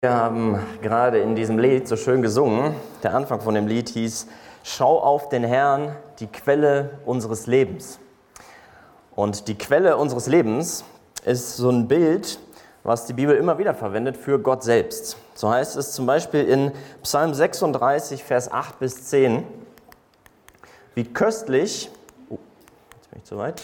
Wir haben gerade in diesem Lied so schön gesungen. Der Anfang von dem Lied hieß: Schau auf den Herrn, die Quelle unseres Lebens. Und die Quelle unseres Lebens ist so ein Bild, was die Bibel immer wieder verwendet für Gott selbst. So heißt es zum Beispiel in Psalm 36, Vers 8 bis 10. Wie köstlich, jetzt bin ich zu weit.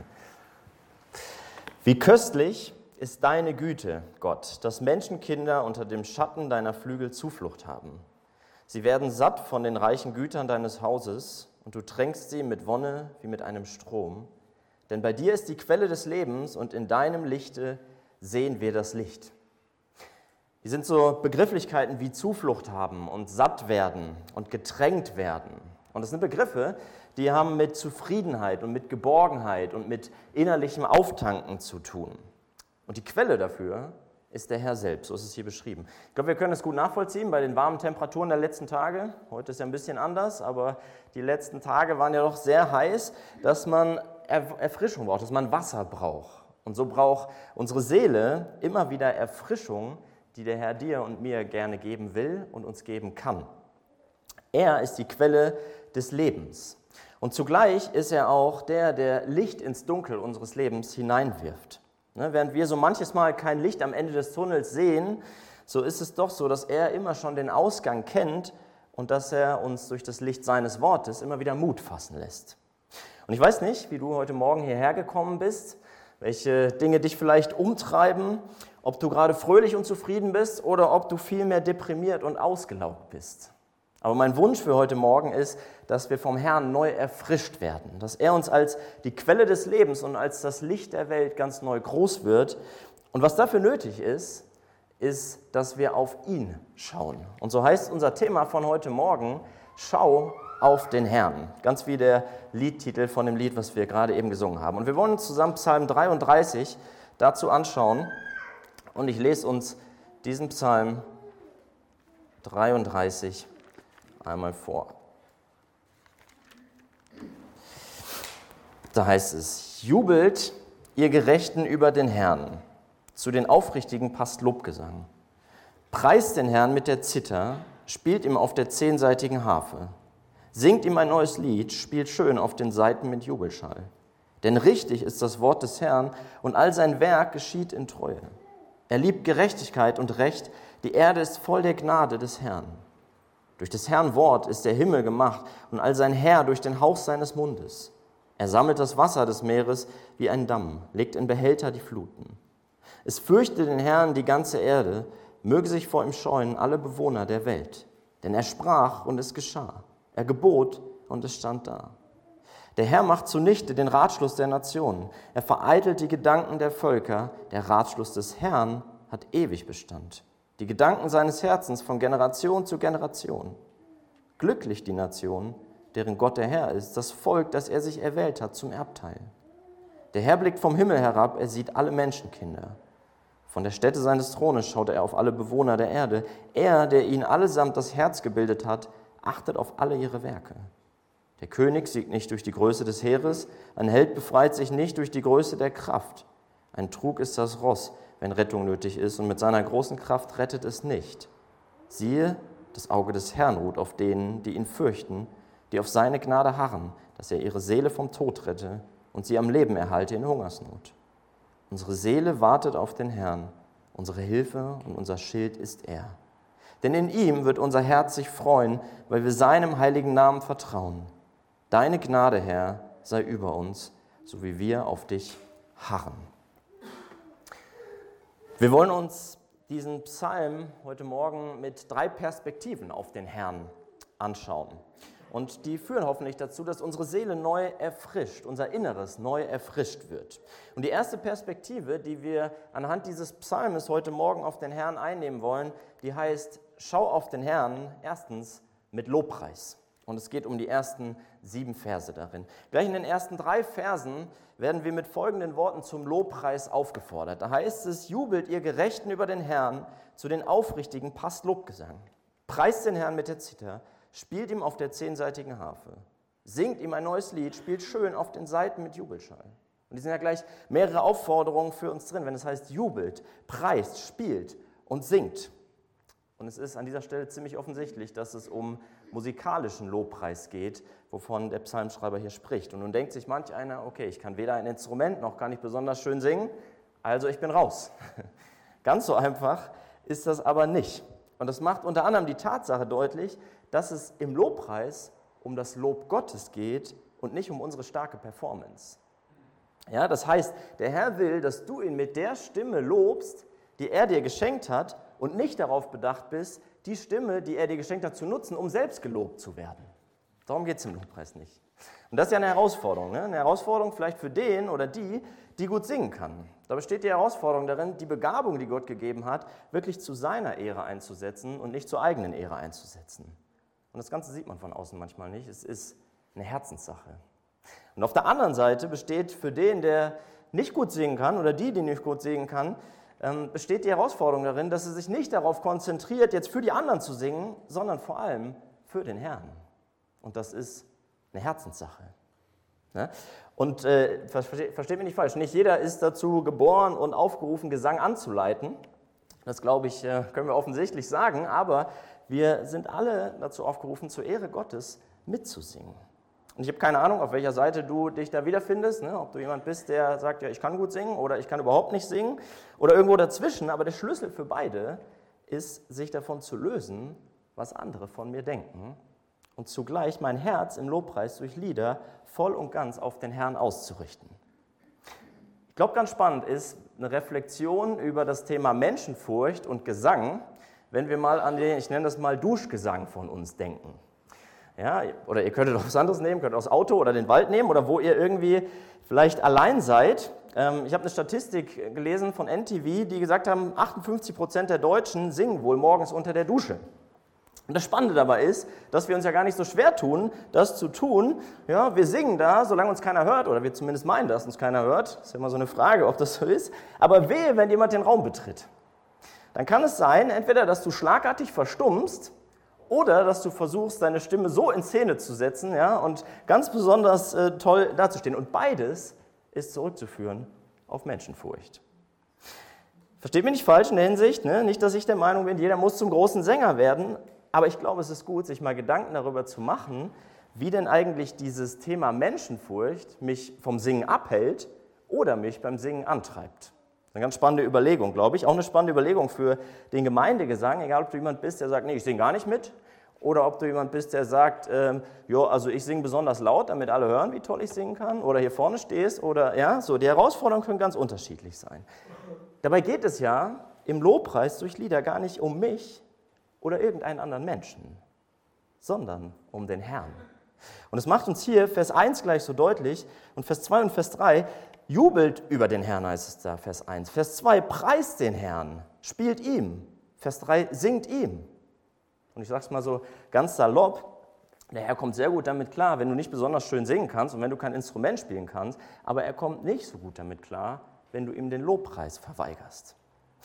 Wie köstlich ist deine Güte, Gott, dass Menschenkinder unter dem Schatten deiner Flügel Zuflucht haben. Sie werden satt von den reichen Gütern deines Hauses, und du tränkst sie mit Wonne wie mit einem Strom. Denn bei dir ist die Quelle des Lebens, und in deinem Lichte sehen wir das Licht. Die sind so Begrifflichkeiten wie Zuflucht haben und satt werden und getränkt werden. Und das sind Begriffe, die haben mit Zufriedenheit und mit Geborgenheit und mit innerlichem Auftanken zu tun. Und die Quelle dafür ist der Herr selbst, so ist es hier beschrieben. Ich glaube, wir können es gut nachvollziehen bei den warmen Temperaturen der letzten Tage. Heute ist ja ein bisschen anders, aber die letzten Tage waren ja doch sehr heiß, dass man Erfrischung braucht, dass man Wasser braucht. Und so braucht unsere Seele immer wieder Erfrischung, die der Herr dir und mir gerne geben will und uns geben kann. Er ist die Quelle des Lebens. Und zugleich ist er auch der Licht ins Dunkel unseres Lebens hineinwirft. Während wir so manches Mal kein Licht am Ende des Tunnels sehen, so ist es doch so, dass er immer schon den Ausgang kennt und dass er uns durch das Licht seines Wortes immer wieder Mut fassen lässt. Und ich weiß nicht, wie du heute Morgen hierher gekommen bist, welche Dinge dich vielleicht umtreiben, ob du gerade fröhlich und zufrieden bist oder ob du vielmehr deprimiert und ausgelaugt bist. Aber mein Wunsch für heute Morgen ist, dass wir vom Herrn neu erfrischt werden, dass er uns als die Quelle des Lebens und als das Licht der Welt ganz neu groß wird. Und was dafür nötig ist, ist, dass wir auf ihn schauen. Und so heißt unser Thema von heute Morgen: Schau auf den Herrn. Ganz wie der Liedtitel von dem Lied, was wir gerade eben gesungen haben. Und wir wollen uns zusammen Psalm 33 dazu anschauen. Und ich lese uns diesen Psalm 33 einmal vor. Da heißt es: Jubelt, ihr Gerechten, über den Herrn. Zu den Aufrichtigen passt Lobgesang. Preist den Herrn mit der Zither, spielt ihm auf der 10-saitigen Harfe. Singt ihm ein neues Lied, spielt schön auf den Saiten mit Jubelschall. Denn richtig ist das Wort des Herrn, und all sein Werk geschieht in Treue. Er liebt Gerechtigkeit und Recht, die Erde ist voll der Gnade des Herrn. Durch des Herrn Wort ist der Himmel gemacht und all sein Heer durch den Hauch seines Mundes. Er sammelt das Wasser des Meeres wie ein Damm, legt in Behälter die Fluten. Es fürchte den Herrn die ganze Erde, möge sich vor ihm scheuen alle Bewohner der Welt. Denn er sprach und es geschah, er gebot und es stand da. Der Herr macht zunichte den Ratschluss der Nationen, er vereitelt die Gedanken der Völker, der Ratschluss des Herrn hat ewig Bestand. Die Gedanken seines Herzens von Generation zu Generation. Glücklich die Nation, deren Gott der Herr ist, das Volk, das er sich erwählt hat zum Erbteil. Der Herr blickt vom Himmel herab, er sieht alle Menschenkinder. Von der Stätte seines Thrones schaut er auf alle Bewohner der Erde. Er, der ihnen allesamt das Herz gebildet hat, achtet auf alle ihre Werke. Der König siegt nicht durch die Größe des Heeres, ein Held befreit sich nicht durch die Größe der Kraft. Ein Trug ist das Ross, wenn Rettung nötig ist, und mit seiner großen Kraft rettet es nicht. Siehe, das Auge des Herrn ruht auf denen, die ihn fürchten, die auf seine Gnade harren, dass er ihre Seele vom Tod rette und sie am Leben erhalte in Hungersnot. Unsere Seele wartet auf den Herrn, unsere Hilfe und unser Schild ist er. Denn in ihm wird unser Herz sich freuen, weil wir seinem heiligen Namen vertrauen. Deine Gnade, Herr, sei über uns, so wie wir auf dich harren. Wir wollen uns diesen Psalm heute Morgen mit 3 Perspektiven auf den Herrn anschauen. Und die führen hoffentlich dazu, dass unsere Seele neu erfrischt, unser Inneres neu erfrischt wird. Und die erste Perspektive, die wir anhand dieses Psalmes heute Morgen auf den Herrn einnehmen wollen, die heißt: Schau auf den Herrn, erstens mit Lobpreis. Und es geht um die ersten 7 Verse darin. Gleich in den ersten 3 Versen werden wir mit folgenden Worten zum Lobpreis aufgefordert. Da heißt es: Jubelt, ihr Gerechten, über den Herrn, zu den Aufrichtigen passt Lobgesang. Preist den Herrn mit der Zither, spielt ihm auf der 10-saitigen Harfe. Singt ihm ein neues Lied, spielt schön auf den Saiten mit Jubelschall. Und die sind ja gleich mehrere Aufforderungen für uns drin, wenn es heißt: jubelt, preist, spielt und singt. Und es ist an dieser Stelle ziemlich offensichtlich, dass es um musikalischen Lobpreis geht, wovon der Psalmschreiber hier spricht. Und nun denkt sich manch einer, okay, ich kann weder ein Instrument noch kann ich besonders schön singen, also ich bin raus. Ganz so einfach ist das aber nicht. Und das macht unter anderem die Tatsache deutlich, dass es im Lobpreis um das Lob Gottes geht und nicht um unsere starke Performance. Ja, das heißt, der Herr will, dass du ihn mit der Stimme lobst, die er dir geschenkt hat und nicht darauf bedacht bist, die Stimme, die er dir geschenkt hat, zu nutzen, um selbst gelobt zu werden. Darum geht es im Lobpreis nicht. Und das ist ja eine Herausforderung. Ne? Eine Herausforderung vielleicht für den oder die gut singen kann. Da besteht die Herausforderung darin, die Begabung, die Gott gegeben hat, wirklich zu seiner Ehre einzusetzen und nicht zur eigenen Ehre einzusetzen. Und das Ganze sieht man von außen manchmal nicht. Es ist eine Herzenssache. Und auf der anderen Seite besteht für den, der nicht gut singen kann oder die nicht gut singen kann, besteht die Herausforderung darin, dass er sich nicht darauf konzentriert, jetzt für die anderen zu singen, sondern vor allem für den Herrn. Und das ist eine Herzenssache. Ne? Und versteht mich nicht falsch, nicht jeder ist dazu geboren und aufgerufen, Gesang anzuleiten. Das, glaube ich, können wir offensichtlich sagen, aber wir sind alle dazu aufgerufen, zur Ehre Gottes mitzusingen. Und ich habe keine Ahnung, auf welcher Seite du dich da wiederfindest, ne? Ob du jemand bist, der sagt, ja, ich kann gut singen oder ich kann überhaupt nicht singen oder irgendwo dazwischen. Aber der Schlüssel für beide ist, sich davon zu lösen, was andere von mir denken und zugleich mein Herz im Lobpreis durch Lieder voll und ganz auf den Herrn auszurichten. Ich glaube, ganz spannend ist eine Reflexion über das Thema Menschenfurcht und Gesang, wenn wir mal an den, ich nenne das mal Duschgesang von uns denken. Ja, oder ihr könntet auch was anderes nehmen, könnt auch das Auto oder den Wald nehmen oder wo ihr irgendwie vielleicht allein seid. Ich habe eine Statistik gelesen von NTV, die gesagt haben, 58% der Deutschen singen wohl morgens unter der Dusche. Und das Spannende dabei ist, dass wir uns ja gar nicht so schwer tun, das zu tun. Ja, wir singen da, solange uns keiner hört, oder wir zumindest meinen, dass uns keiner hört. Das ist ja immer so eine Frage, ob das so ist. Aber wehe, wenn jemand den Raum betritt. Dann kann es sein, entweder, dass du schlagartig verstummst, oder dass du versuchst, deine Stimme so in Szene zu setzen, ja, und ganz besonders toll dazustehen. Und beides ist zurückzuführen auf Menschenfurcht. Versteht mich nicht falsch in der Hinsicht, ne? Nicht, dass ich der Meinung bin, jeder muss zum großen Sänger werden, aber ich glaube, es ist gut, sich mal Gedanken darüber zu machen, wie denn eigentlich dieses Thema Menschenfurcht mich vom Singen abhält oder mich beim Singen antreibt. Eine ganz spannende Überlegung, glaube ich. Auch eine spannende Überlegung für den Gemeindegesang, egal ob du jemand bist, der sagt, nee, ich singe gar nicht mit, oder ob du jemand bist, der sagt, ja, also ich singe besonders laut, damit alle hören, wie toll ich singen kann, oder hier vorne stehst, oder ja, so. Die Herausforderungen können ganz unterschiedlich sein. Dabei geht es ja im Lobpreis durch Lieder gar nicht um mich oder irgendeinen anderen Menschen, sondern um den Herrn. Und es macht uns hier Vers 1 gleich so deutlich und Vers 2 und Vers 3, jubelt über den Herrn, heißt es da, Vers 1. Vers 2, preist den Herrn, spielt ihm. Vers 3, singt ihm. Und ich sage es mal so ganz salopp, der Herr kommt sehr gut damit klar, wenn du nicht besonders schön singen kannst und wenn du kein Instrument spielen kannst, aber er kommt nicht so gut damit klar, wenn du ihm den Lobpreis verweigerst.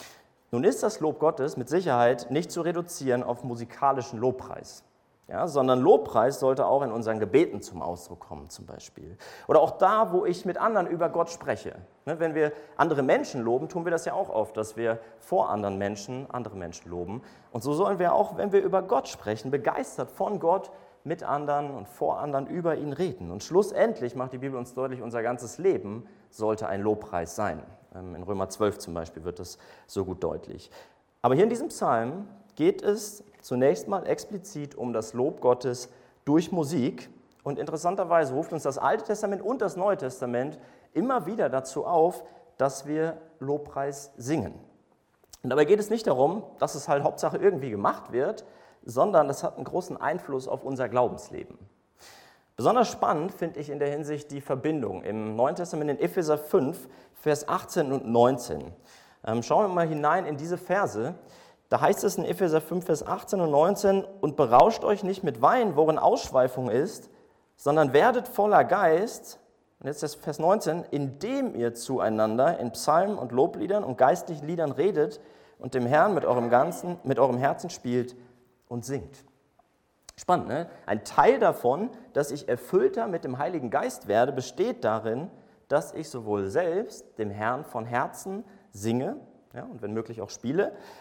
Nun ist das Lob Gottes mit Sicherheit nicht zu reduzieren auf musikalischen Lobpreis. Ja, sondern Lobpreis sollte auch in unseren Gebeten zum Ausdruck kommen zum Beispiel. Oder auch da, wo ich mit anderen über Gott spreche. Ne, wenn wir andere Menschen loben, tun wir das ja auch oft, dass wir vor anderen Menschen andere Menschen loben. Und so sollen wir auch, wenn wir über Gott sprechen, begeistert von Gott, mit anderen und vor anderen über ihn reden. Und schlussendlich macht die Bibel uns deutlich, unser ganzes Leben sollte ein Lobpreis sein. In Römer 12 zum Beispiel wird das so gut deutlich. Aber hier in diesem Psalm geht es zunächst mal explizit um das Lob Gottes durch Musik. Und interessanterweise ruft uns das Alte Testament und das Neue Testament immer wieder dazu auf, dass wir Lobpreis singen. Und dabei geht es nicht darum, dass es halt Hauptsache irgendwie gemacht wird, sondern das hat einen großen Einfluss auf unser Glaubensleben. Besonders spannend finde ich in der Hinsicht die Verbindung im Neuen Testament in Epheser 5, Vers 18 und 19. Schauen wir mal hinein in diese Verse. Da heißt es in Epheser 5, Vers 18 und 19, und berauscht euch nicht mit Wein, worin Ausschweifung ist, sondern werdet voller Geist, und jetzt das Vers 19, indem ihr zueinander in Psalmen und Lobliedern und geistlichen Liedern redet und dem Herrn mit eurem Herzen spielt und singt. Spannend, ne? Ein Teil davon, dass ich erfüllter mit dem Heiligen Geist werde, besteht darin, dass ich sowohl selbst dem Herrn von Herzen singe, ja, und wenn möglich auch spiele,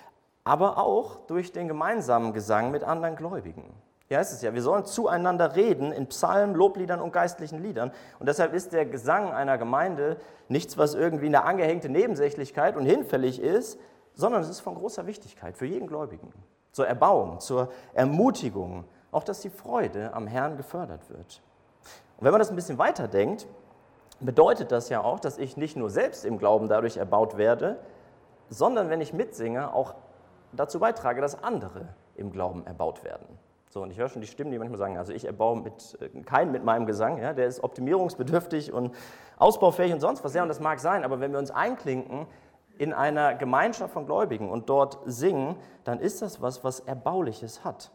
aber auch durch den gemeinsamen Gesang mit anderen Gläubigen. Hier heißt es ja, wir sollen zueinander reden in Psalmen, Lobliedern und geistlichen Liedern. Und deshalb ist der Gesang einer Gemeinde nichts, was irgendwie eine angehängte Nebensächlichkeit und hinfällig ist, sondern es ist von großer Wichtigkeit für jeden Gläubigen. Zur Erbauung, zur Ermutigung, auch dass die Freude am Herrn gefördert wird. Und wenn man das ein bisschen weiterdenkt, bedeutet das ja auch, dass ich nicht nur selbst im Glauben dadurch erbaut werde, sondern wenn ich mitsinge, auch dazu beitrage, dass andere im Glauben erbaut werden. So, und ich höre schon die Stimmen, die manchmal sagen, also ich erbaue keinen mit meinem Gesang, ja, der ist optimierungsbedürftig und ausbaufähig und sonst was, ja, und das mag sein, aber wenn wir uns einklinken in einer Gemeinschaft von Gläubigen und dort singen, dann ist das was Erbauliches hat.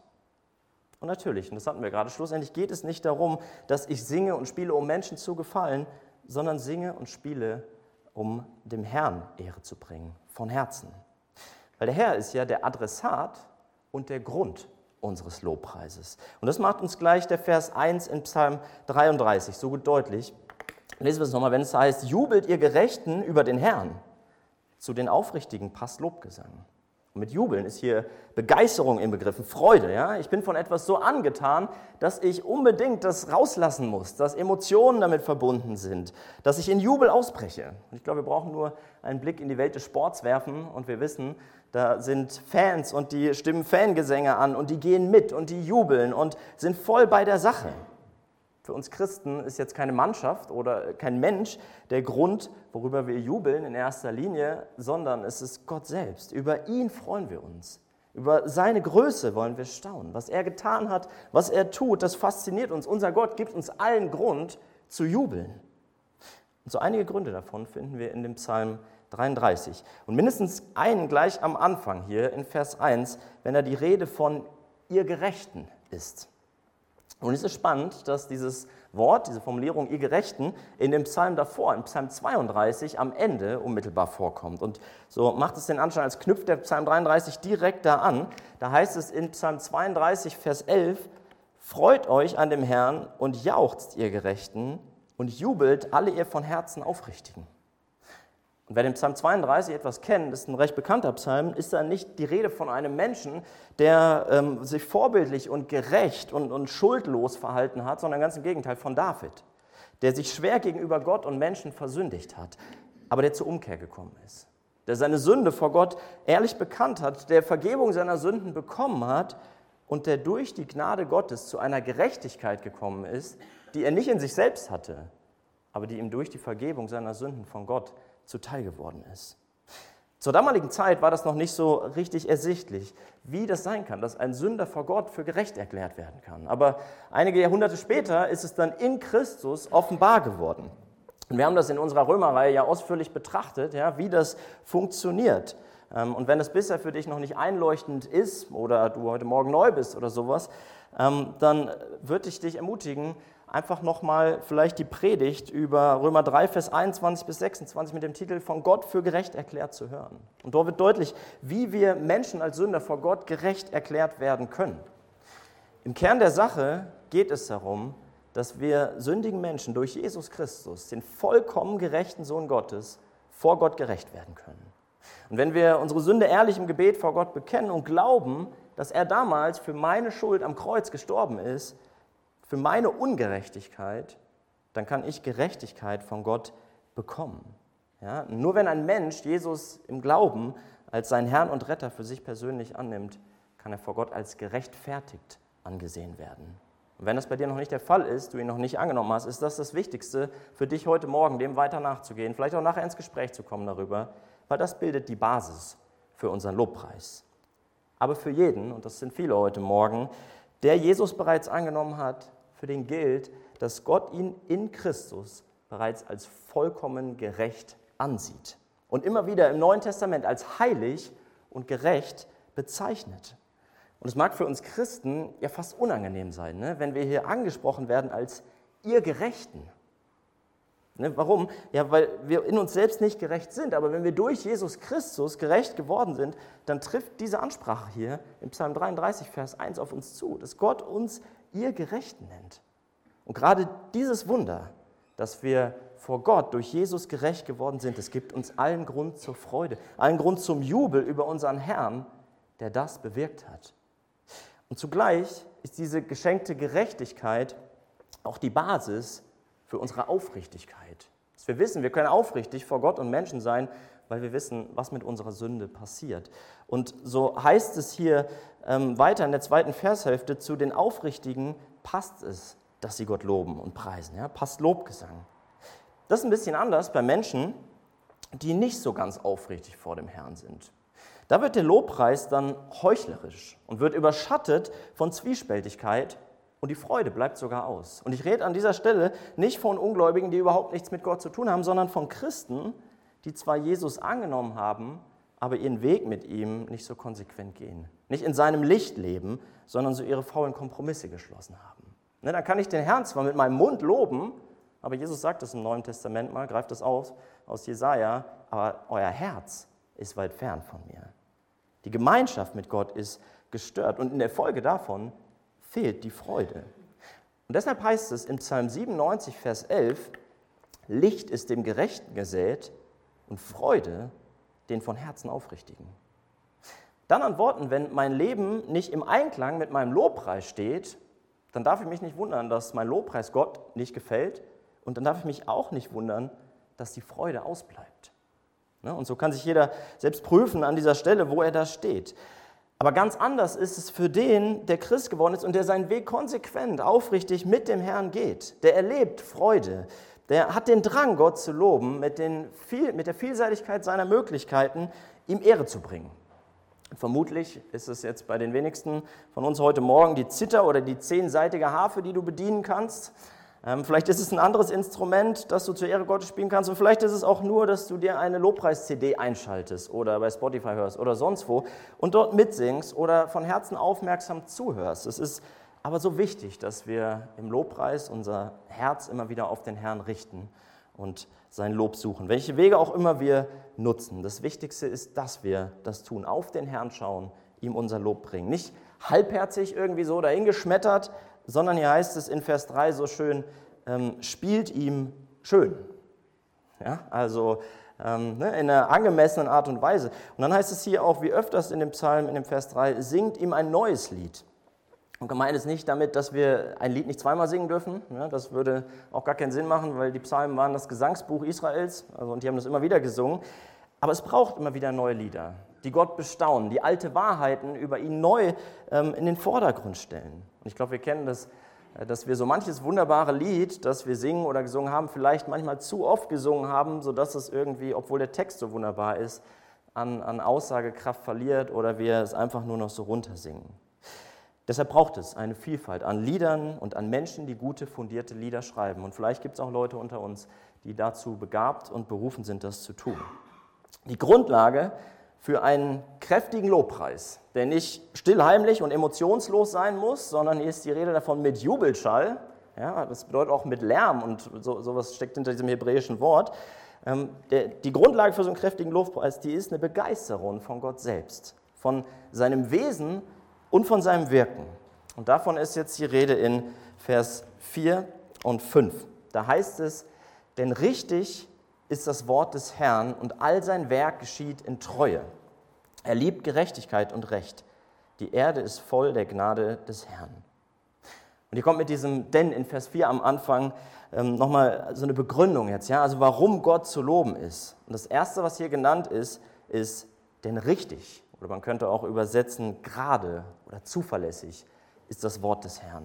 Und natürlich, und das hatten wir gerade, schlussendlich geht es nicht darum, dass ich singe und spiele, um Menschen zu gefallen, sondern singe und spiele, um dem Herrn Ehre zu bringen, von Herzen. Weil der Herr ist ja der Adressat und der Grund unseres Lobpreises. Und das macht uns gleich der Vers 1 in Psalm 33 so gut deutlich. Lesen wir es nochmal, wenn es heißt, jubelt ihr Gerechten über den Herrn. Zu den Aufrichtigen passt Lobgesang. Und mit Jubeln ist hier Begeisterung inbegriffen, Freude. Ja? Ich bin von etwas so angetan, dass ich unbedingt das rauslassen muss, dass Emotionen damit verbunden sind, dass ich in Jubel ausbreche. Und ich glaube, wir brauchen nur einen Blick in die Welt des Sports werfen und wir wissen, da sind Fans und die stimmen Fangesänge an und die gehen mit und die jubeln und sind voll bei der Sache. Für uns Christen ist jetzt keine Mannschaft oder kein Mensch der Grund, worüber wir jubeln in erster Linie, sondern es ist Gott selbst. Über ihn freuen wir uns. Über seine Größe wollen wir staunen. Was er getan hat, was er tut, das fasziniert uns. Unser Gott gibt uns allen Grund zu jubeln. Und so einige Gründe davon finden wir in dem Psalm 33. Und mindestens einen gleich am Anfang hier in Vers 1, wenn er die Rede von ihr Gerechten ist. Und es ist spannend, dass dieses Wort, diese Formulierung, ihr Gerechten, in dem Psalm davor, im Psalm 32, am Ende unmittelbar vorkommt. Und so macht es den Anschein, als knüpft der Psalm 33 direkt da an. Da heißt es in Psalm 32, Vers 11, freut euch an dem Herrn und jauchzt, ihr Gerechten, und jubelt alle ihr von Herzen Aufrichtigen. Und wer den Psalm 32 etwas kennt, ist ein recht bekannter Psalm, ist da nicht die Rede von einem Menschen, der sich vorbildlich und gerecht und schuldlos verhalten hat, sondern ganz im Gegenteil von David, der sich schwer gegenüber Gott und Menschen versündigt hat, aber der zur Umkehr gekommen ist, der seine Sünde vor Gott ehrlich bekannt hat, der Vergebung seiner Sünden bekommen hat und der durch die Gnade Gottes zu einer Gerechtigkeit gekommen ist, die er nicht in sich selbst hatte, aber die ihm durch die Vergebung seiner Sünden von Gott zuteil geworden ist. Zur damaligen Zeit war das noch nicht so richtig ersichtlich, wie das sein kann, dass ein Sünder vor Gott für gerecht erklärt werden kann. Aber einige Jahrhunderte später ist es dann in Christus offenbar geworden. Und wir haben das in unserer Römerreihe ja ausführlich betrachtet, ja, wie das funktioniert. Und wenn das bisher für dich noch nicht einleuchtend ist oder du heute Morgen neu bist oder sowas, dann würde ich dich ermutigen, einfach nochmal vielleicht die Predigt über Römer 3, Vers 21 bis 26 mit dem Titel von Gott für gerecht erklärt zu hören. Und dort wird deutlich, wie wir Menschen als Sünder vor Gott gerecht erklärt werden können. Im Kern der Sache geht es darum, dass wir sündigen Menschen durch Jesus Christus, den vollkommen gerechten Sohn Gottes, vor Gott gerecht werden können. Und wenn wir unsere Sünde ehrlich im Gebet vor Gott bekennen und glauben, dass er damals für meine Schuld am Kreuz gestorben ist, für meine Ungerechtigkeit, dann kann ich Gerechtigkeit von Gott bekommen. Ja? Nur wenn ein Mensch Jesus im Glauben als seinen Herrn und Retter für sich persönlich annimmt, kann er vor Gott als gerechtfertigt angesehen werden. Und wenn das bei dir noch nicht der Fall ist, du ihn noch nicht angenommen hast, ist das Wichtigste für dich heute Morgen, dem weiter nachzugehen, vielleicht auch nachher ins Gespräch zu kommen darüber, weil das bildet die Basis für unseren Lobpreis. Aber für jeden, und das sind viele heute Morgen, der Jesus bereits angenommen hat, für den gilt, dass Gott ihn in Christus bereits als vollkommen gerecht ansieht und immer wieder im Neuen Testament als heilig und gerecht bezeichnet. Und es mag für uns Christen ja fast unangenehm sein, ne, wenn wir hier angesprochen werden als ihr Gerechten. Ne, warum? Ja, weil wir in uns selbst nicht gerecht sind, aber wenn wir durch Jesus Christus gerecht geworden sind, dann trifft diese Ansprache hier im Psalm 33, Vers 1 auf uns zu, dass Gott uns ihr Gerechten nennt. Und gerade dieses Wunder, dass wir vor Gott durch Jesus gerecht geworden sind, es gibt uns allen Grund zur Freude, allen Grund zum Jubel über unseren Herrn, der das bewirkt hat. Und zugleich ist diese geschenkte Gerechtigkeit auch die Basis für unsere Aufrichtigkeit. Dass wir wissen, wir können aufrichtig vor Gott und Menschen sein, weil wir wissen, was mit unserer Sünde passiert. Und so heißt es hier weiter in der 2. Vershälfte, zu den Aufrichtigen passt es, dass sie Gott loben und preisen. Ja? Passt Lobgesang. Das ist ein bisschen anders bei Menschen, die nicht so ganz aufrichtig vor dem Herrn sind. Da wird der Lobpreis dann heuchlerisch und wird überschattet von Zwiespältigkeit und die Freude bleibt sogar aus. Und ich rede an dieser Stelle nicht von Ungläubigen, die überhaupt nichts mit Gott zu tun haben, sondern von Christen, die zwar Jesus angenommen haben, aber ihren Weg mit ihm nicht so konsequent gehen. Nicht in seinem Licht leben, sondern so ihre faulen Kompromisse geschlossen haben. Ne, dann kann ich den Herrn zwar mit meinem Mund loben, aber Jesus sagt es im Neuen Testament mal, greift es auf aus Jesaja, aber euer Herz ist weit fern von mir. Die Gemeinschaft mit Gott ist gestört und in der Folge davon fehlt die Freude. Und deshalb heißt es im Psalm 97, Vers 11, Licht ist dem Gerechten gesät und Freude den von Herzen Aufrichtigen. Dann an Worten, wenn mein Leben nicht im Einklang mit meinem Lobpreis steht, dann darf ich mich nicht wundern, dass mein Lobpreis Gott nicht gefällt und dann darf ich mich auch nicht wundern, dass die Freude ausbleibt. Und so kann sich jeder selbst prüfen an dieser Stelle, wo er da steht. Aber ganz anders ist es für den, der Christ geworden ist und der seinen Weg konsequent, aufrichtig mit dem Herrn geht. Der erlebt Freude, der hat den Drang, Gott zu loben, mit der Vielseitigkeit seiner Möglichkeiten, ihm Ehre zu bringen. Vermutlich ist es jetzt bei den wenigsten von uns heute Morgen die Zither oder die 10-seitige Harfe, die du bedienen kannst. Vielleicht ist es ein anderes Instrument, das du zur Ehre Gottes spielen kannst. Und vielleicht ist es auch nur, dass du dir eine Lobpreis-CD einschaltest oder bei Spotify hörst oder sonst wo und dort mitsingst oder von Herzen aufmerksam zuhörst. Es ist aber so wichtig, dass wir im Lobpreis unser Herz immer wieder auf den Herrn richten und sein Lob suchen. Welche Wege auch immer wir nutzen. Das Wichtigste ist, dass wir das tun, auf den Herrn schauen, ihm unser Lob bringen. Nicht halbherzig irgendwie so dahingeschmettert, sondern hier heißt es in Vers 3 so schön, spielt ihm schön. Ja, also in einer angemessenen Art und Weise. Und dann heißt es hier auch, wie öfters in dem Psalm, in dem Vers 3, singt ihm ein neues Lied. Und gemeint ist nicht damit, dass wir ein Lied nicht zweimal singen dürfen. Ja, das würde auch gar keinen Sinn machen, weil die Psalmen waren das Gesangsbuch Israels und die haben das immer wieder gesungen. Aber es braucht immer wieder neue Lieder, die Gott bestaunen, die alte Wahrheiten über ihn neu in den Vordergrund stellen. Und ich glaube, wir kennen das, dass wir so manches wunderbare Lied, das wir singen oder gesungen haben, vielleicht manchmal zu oft gesungen haben, sodass es irgendwie, obwohl der Text so wunderbar ist, an Aussagekraft verliert oder wir es einfach nur noch so runtersingen. Deshalb braucht es eine Vielfalt an Liedern und an Menschen, die gute, fundierte Lieder schreiben. Und vielleicht gibt es auch Leute unter uns, die dazu begabt und berufen sind, das zu tun. Die Grundlage für einen kräftigen Lobpreis, der nicht stillheimlich und emotionslos sein muss, sondern hier ist die Rede davon mit Jubelschall. Ja, das bedeutet auch mit Lärm und sowas steckt hinter diesem hebräischen Wort. Die Grundlage für so einen kräftigen Lobpreis, die ist eine Begeisterung von Gott selbst, von seinem Wesen und von seinem Wirken. Und davon ist jetzt die Rede in Vers 4 und 5. Da heißt es, denn richtig ist das Wort des Herrn und all sein Werk geschieht in Treue. Er liebt Gerechtigkeit und Recht. Die Erde ist voll der Gnade des Herrn. Und hier kommt mit diesem Denn in Vers 4 am Anfang nochmal so eine Begründung jetzt, ja, also warum Gott zu loben ist. Und das Erste, was hier genannt ist denn richtig, oder man könnte auch übersetzen, gerade oder zuverlässig ist das Wort des Herrn.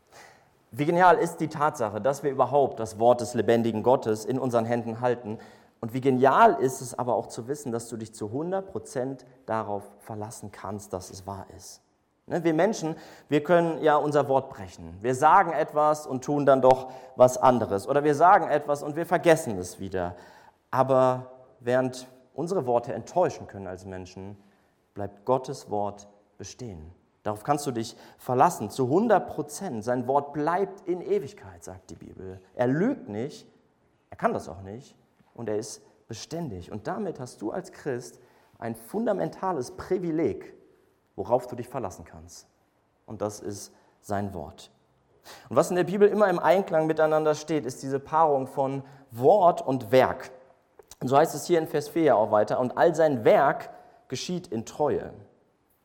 Wie genial ist die Tatsache, dass wir überhaupt das Wort des lebendigen Gottes in unseren Händen halten. Und wie genial ist es aber auch zu wissen, dass du dich zu 100% darauf verlassen kannst, dass es wahr ist. Wir Menschen, wir können ja unser Wort brechen. Wir sagen etwas und tun dann doch was anderes. Oder wir sagen etwas und wir vergessen es wieder. Aber während unsere Worte enttäuschen können als Menschen, bleibt Gottes Wort bestehen. Darauf kannst du dich verlassen, zu 100%. Sein Wort bleibt in Ewigkeit, sagt die Bibel. Er lügt nicht, er kann das auch nicht und er ist beständig. Und damit hast du als Christ ein fundamentales Privileg, worauf du dich verlassen kannst. Und das ist sein Wort. Und was in der Bibel immer im Einklang miteinander steht, ist diese Paarung von Wort und Werk. Und so heißt es hier in Vers 4 ja auch weiter, und all sein Werk geschieht in Treue.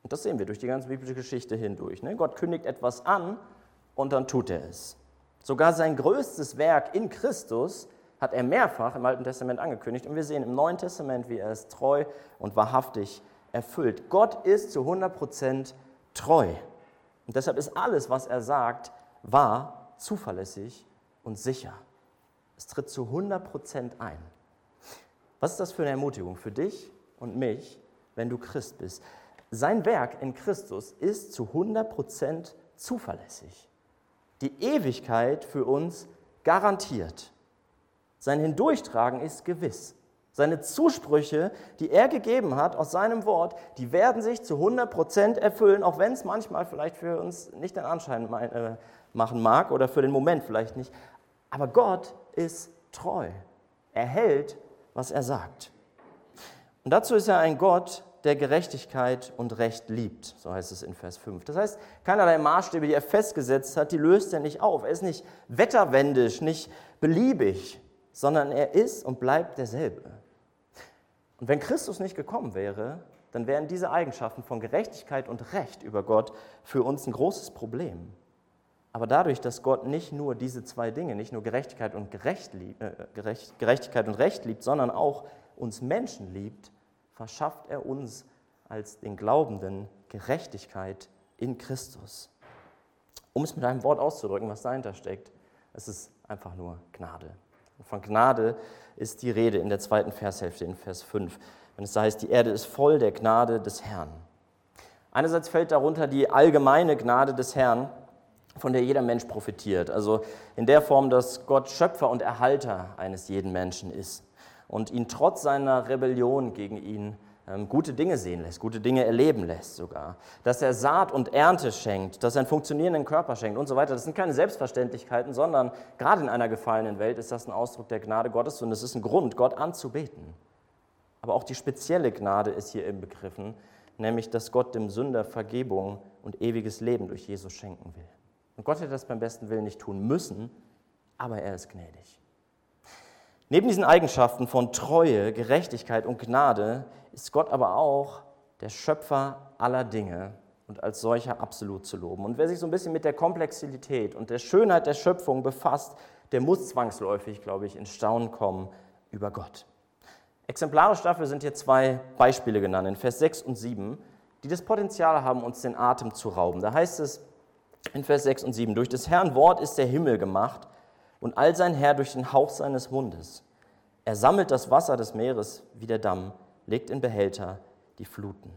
Und das sehen wir durch die ganze biblische Geschichte hindurch. Ne? Gott kündigt etwas an und dann tut er es. Sogar sein größtes Werk in Christus hat er mehrfach im Alten Testament angekündigt. Und wir sehen im Neuen Testament, wie er es treu und wahrhaftig erfüllt. Gott ist zu 100% treu. Und deshalb ist alles, was er sagt, wahr, zuverlässig und sicher. Es tritt zu 100% ein. Was ist das für eine Ermutigung für dich und mich, wenn du Christ bist? Sein Werk in Christus ist zu 100% zuverlässig. Die Ewigkeit für uns garantiert. Sein Hindurchtragen ist gewiss. Seine Zusprüche, die er gegeben hat aus seinem Wort, die werden sich zu 100% erfüllen, auch wenn es manchmal vielleicht für uns nicht den Anschein machen mag oder für den Moment vielleicht nicht. Aber Gott ist treu. Er hält, was er sagt. Und dazu ist er ein Gott, der Gerechtigkeit und Recht liebt, so heißt es in Vers 5. Das heißt, keinerlei Maßstäbe, die er festgesetzt hat, die löst er nicht auf. Er ist nicht wetterwendisch, nicht beliebig, sondern er ist und bleibt derselbe. Und wenn Christus nicht gekommen wäre, dann wären diese Eigenschaften von Gerechtigkeit und Recht über Gott für uns ein großes Problem. Aber dadurch, dass Gott nicht nur diese zwei Dinge, nicht nur Gerechtigkeit und Recht liebt, sondern auch uns Menschen liebt, verschafft er uns als den Glaubenden Gerechtigkeit in Christus. Um es mit einem Wort auszudrücken, was dahinter steckt, es ist einfach nur Gnade. Und von Gnade ist die Rede in der zweiten Vershälfte, in Vers 5, wenn es da heißt, die Erde ist voll der Gnade des Herrn. Einerseits fällt darunter die allgemeine Gnade des Herrn, von der jeder Mensch profitiert. Also in der Form, dass Gott Schöpfer und Erhalter eines jeden Menschen ist und ihn trotz seiner Rebellion gegen ihn gute Dinge sehen lässt, gute Dinge erleben lässt sogar. Dass er Saat und Ernte schenkt, dass er einen funktionierenden Körper schenkt und so weiter. Das sind keine Selbstverständlichkeiten, sondern gerade in einer gefallenen Welt ist das ein Ausdruck der Gnade Gottes und es ist ein Grund, Gott anzubeten. Aber auch die spezielle Gnade ist hier inbegriffen, nämlich, dass Gott dem Sünder Vergebung und ewiges Leben durch Jesus schenken will. Und Gott hätte das beim besten Willen nicht tun müssen, aber er ist gnädig. Neben diesen Eigenschaften von Treue, Gerechtigkeit und Gnade ist Gott aber auch der Schöpfer aller Dinge und als solcher absolut zu loben. Und wer sich so ein bisschen mit der Komplexität und der Schönheit der Schöpfung befasst, der muss zwangsläufig, glaube ich, in Staunen kommen über Gott. Exemplarisch dafür sind hier zwei Beispiele genannt, in Vers 6 und 7, die das Potenzial haben, uns den Atem zu rauben. Da heißt es in Vers 6 und 7, durch des Herrn Wort ist der Himmel gemacht und all sein Heer durch den Hauch seines Mundes. Er sammelt das Wasser des Meeres wie der Damm, legt in Behälter die Fluten.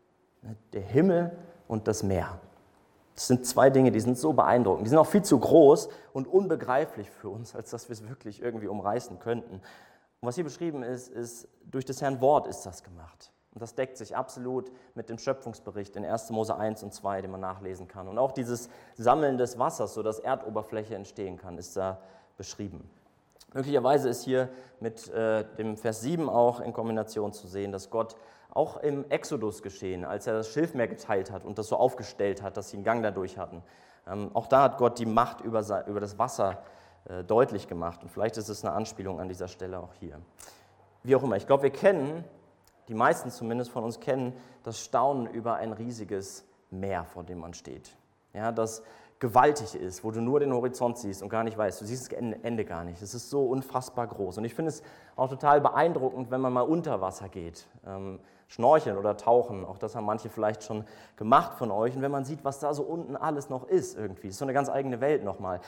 Der Himmel und das Meer. Das sind zwei Dinge, die sind so beeindruckend. Die sind auch viel zu groß und unbegreiflich für uns, als dass wir es wirklich irgendwie umreißen könnten. Und was hier beschrieben ist, durch des Herrn Wort ist das gemacht. Und das deckt sich absolut mit dem Schöpfungsbericht in 1. Mose 1 und 2, den man nachlesen kann. Und auch dieses Sammeln des Wassers, sodass Erdoberfläche entstehen kann, ist da beschrieben. Möglicherweise ist hier mit dem Vers 7 auch in Kombination zu sehen, dass Gott auch im Exodus geschehen, als er das Schilfmeer geteilt hat und das so aufgestellt hat, dass sie einen Gang dadurch hatten. Auch da hat Gott die Macht über das Wasser deutlich gemacht. Und vielleicht ist es eine Anspielung an dieser Stelle auch hier. Wie auch immer, ich glaube, wir kennen, die meisten zumindest von uns kennen, das Staunen über ein riesiges Meer, vor dem man steht. Ja, das gewaltig ist, wo du nur den Horizont siehst und gar nicht weißt, du siehst das Ende gar nicht. Es ist so unfassbar groß. Und ich finde es auch total beeindruckend, wenn man mal unter Wasser geht, schnorcheln oder tauchen. Auch das haben manche vielleicht schon gemacht von euch. Und wenn man sieht, was da so unten alles noch ist irgendwie, ist so eine ganz eigene Welt nochmal.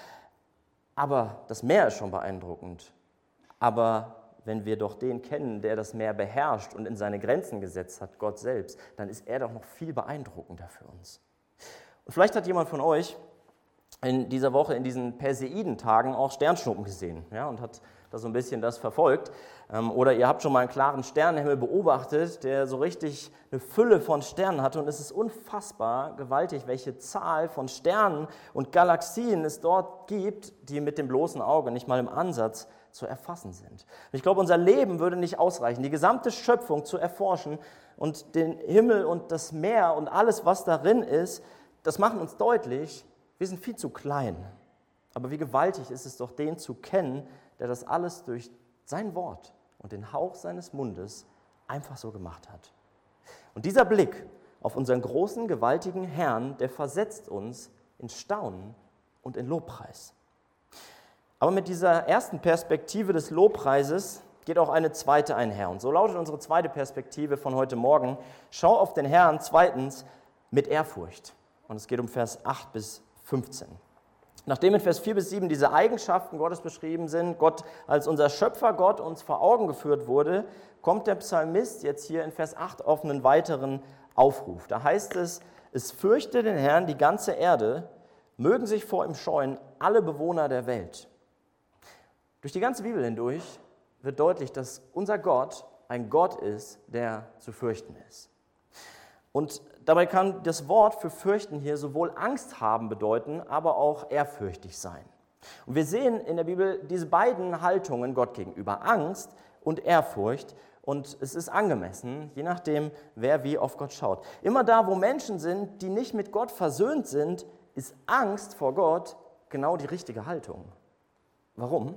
Aber das Meer ist schon beeindruckend. Aber wenn wir doch den kennen, der das Meer beherrscht und in seine Grenzen gesetzt hat, Gott selbst, dann ist er doch noch viel beeindruckender für uns. Und vielleicht hat jemand von euch in dieser Woche, in diesen Perseidentagen auch Sternschnuppen gesehen, ja, und hat da so ein bisschen das verfolgt. Oder ihr habt schon mal einen klaren Sternenhimmel beobachtet, der so richtig eine Fülle von Sternen hatte. Und es ist unfassbar gewaltig, welche Zahl von Sternen und Galaxien es dort gibt, die mit dem bloßen Auge nicht mal im Ansatz zu erfassen sind. Und ich glaube, unser Leben würde nicht ausreichen, die gesamte Schöpfung zu erforschen und den Himmel und das Meer und alles, was darin ist, das machen uns deutlich, wir sind viel zu klein. Aber wie gewaltig ist es doch, den zu kennen, der das alles durch sein Wort und den Hauch seines Mundes einfach so gemacht hat. Und dieser Blick auf unseren großen, gewaltigen Herrn, der versetzt uns in Staunen und in Lobpreis. Aber mit dieser ersten Perspektive des Lobpreises geht auch eine zweite einher. Und so lautet unsere zweite Perspektive von heute Morgen: Schau auf den Herrn, zweitens, mit Ehrfurcht. Und es geht um Vers 8 bis 15. Nachdem in Vers 4 bis 7 diese Eigenschaften Gottes beschrieben sind, Gott als unser Schöpfergott uns vor Augen geführt wurde, kommt der Psalmist jetzt hier in Vers 8 auf einen weiteren Aufruf. Da heißt es: Es fürchte den Herrn die ganze Erde, mögen sich vor ihm scheuen alle Bewohner der Welt. Durch die ganze Bibel hindurch wird deutlich, dass unser Gott ein Gott ist, der zu fürchten ist. Und dabei kann das Wort für fürchten hier sowohl Angst haben bedeuten, aber auch ehrfürchtig sein. Und wir sehen in der Bibel diese beiden Haltungen Gott gegenüber, Angst und Ehrfurcht. Und es ist angemessen, je nachdem, wer wie auf Gott schaut. Immer da, wo Menschen sind, die nicht mit Gott versöhnt sind, ist Angst vor Gott genau die richtige Haltung. Warum?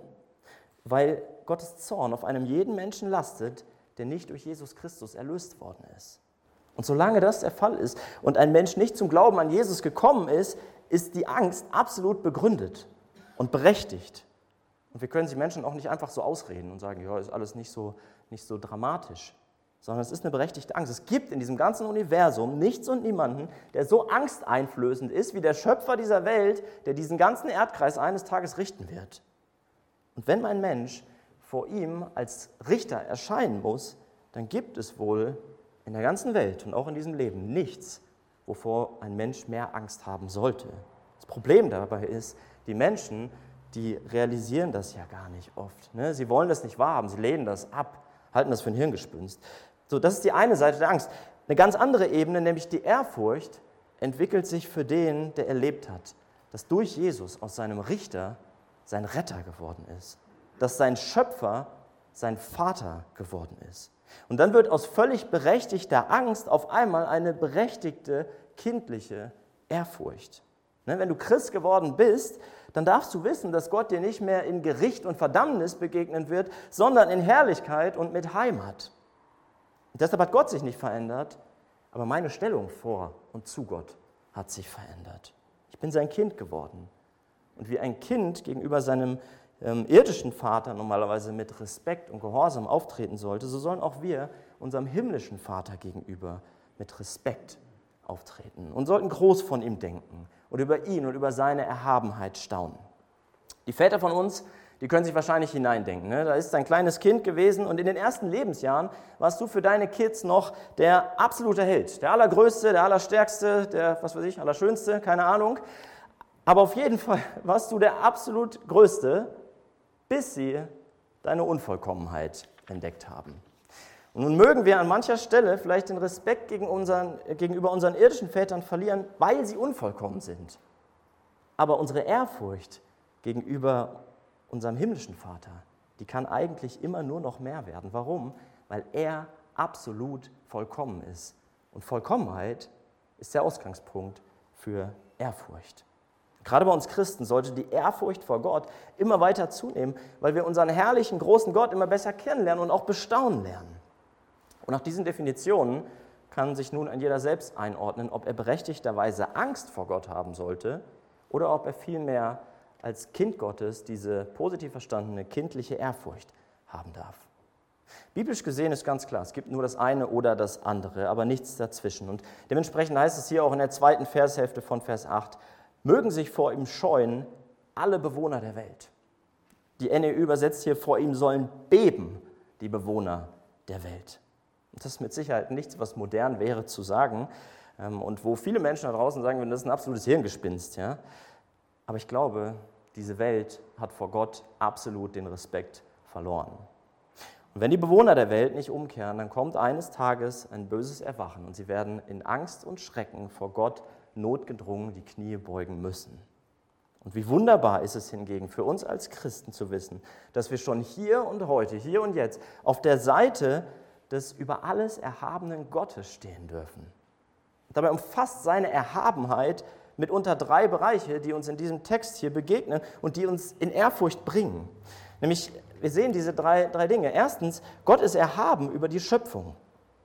Weil Gottes Zorn auf einem jeden Menschen lastet, der nicht durch Jesus Christus erlöst worden ist. Und solange das der Fall ist und ein Mensch nicht zum Glauben an Jesus gekommen ist, ist die Angst absolut begründet und berechtigt. Und wir können sie Menschen auch nicht einfach so ausreden und sagen, ja, ist alles nicht so dramatisch, sondern es ist eine berechtigte Angst. Es gibt in diesem ganzen Universum nichts und niemanden, der so angsteinflößend ist wie der Schöpfer dieser Welt, der diesen ganzen Erdkreis eines Tages richten wird. Und wenn ein Mensch vor ihm als Richter erscheinen muss, dann gibt es wohl in der ganzen Welt und auch in diesem Leben nichts, wovor ein Mensch mehr Angst haben sollte. Das Problem dabei ist, die Menschen, die realisieren das ja gar nicht oft. Sie wollen das nicht wahrhaben, sie lehnen das ab, halten das für ein Hirngespinst. So, das ist die eine Seite der Angst. Eine ganz andere Ebene, nämlich die Ehrfurcht, entwickelt sich für den, der erlebt hat, dass durch Jesus aus seinem Richter sein Retter geworden ist, dass sein Schöpfer sein Vater geworden ist. Und dann wird aus völlig berechtigter Angst auf einmal eine berechtigte, kindliche Ehrfurcht. Wenn du Christ geworden bist, dann darfst du wissen, dass Gott dir nicht mehr in Gericht und Verdammnis begegnen wird, sondern in Herrlichkeit und mit Heimat. Und deshalb hat Gott sich nicht verändert, aber meine Stellung vor und zu Gott hat sich verändert. Ich bin sein Kind geworden. Und wie ein Kind gegenüber seinem irdischen Vater normalerweise mit Respekt und Gehorsam auftreten sollte, so sollen auch wir unserem himmlischen Vater gegenüber mit Respekt auftreten und sollten groß von ihm denken und über ihn und über seine Erhabenheit staunen. Die Väter von uns, die können sich wahrscheinlich hineindenken. Da ist ein kleines Kind gewesen und in den ersten Lebensjahren warst du für deine Kids noch der absolute Held, der Allergrößte, der Allerstärkste, der, Allerschönste, keine Ahnung. Aber auf jeden Fall warst du der absolut Größte, bis sie deine Unvollkommenheit entdeckt haben. Und nun mögen wir an mancher Stelle vielleicht den Respekt gegenüber unseren irdischen Vätern verlieren, weil sie unvollkommen sind. Aber unsere Ehrfurcht gegenüber unserem himmlischen Vater, die kann eigentlich immer nur noch mehr werden. Warum? Weil er absolut vollkommen ist. Und Vollkommenheit ist der Ausgangspunkt für Ehrfurcht. Gerade bei uns Christen sollte die Ehrfurcht vor Gott immer weiter zunehmen, weil wir unseren herrlichen, großen Gott immer besser kennenlernen und auch bestaunen lernen. Und nach diesen Definitionen kann sich nun ein jeder selbst einordnen, ob er berechtigterweise Angst vor Gott haben sollte oder ob er vielmehr als Kind Gottes diese positiv verstandene kindliche Ehrfurcht haben darf. Biblisch gesehen ist ganz klar, es gibt nur das eine oder das andere, aber nichts dazwischen. Und dementsprechend heißt es hier auch in der zweiten Vershälfte von Vers 8, mögen sich vor ihm scheuen alle Bewohner der Welt. Die NEU übersetzt hier, vor ihm sollen beben die Bewohner der Welt. Und das ist mit Sicherheit nichts, was modern wäre zu sagen und wo viele Menschen da draußen sagen würden, das ist ein absolutes Hirngespinst. Ja? Aber ich glaube, diese Welt hat vor Gott absolut den Respekt verloren. Und wenn die Bewohner der Welt nicht umkehren, dann kommt eines Tages ein böses Erwachen und sie werden in Angst und Schrecken vor Gott notgedrungen die Knie beugen müssen. Und wie wunderbar ist es hingegen für uns als Christen zu wissen, dass wir schon hier und heute, hier und jetzt auf der Seite des über alles erhabenen Gottes stehen dürfen. Dabei umfasst seine Erhabenheit mitunter 3 Bereiche, die uns in diesem Text hier begegnen und die uns in Ehrfurcht bringen. Nämlich, wir sehen diese drei Dinge. Erstens, Gott ist erhaben über die Schöpfung.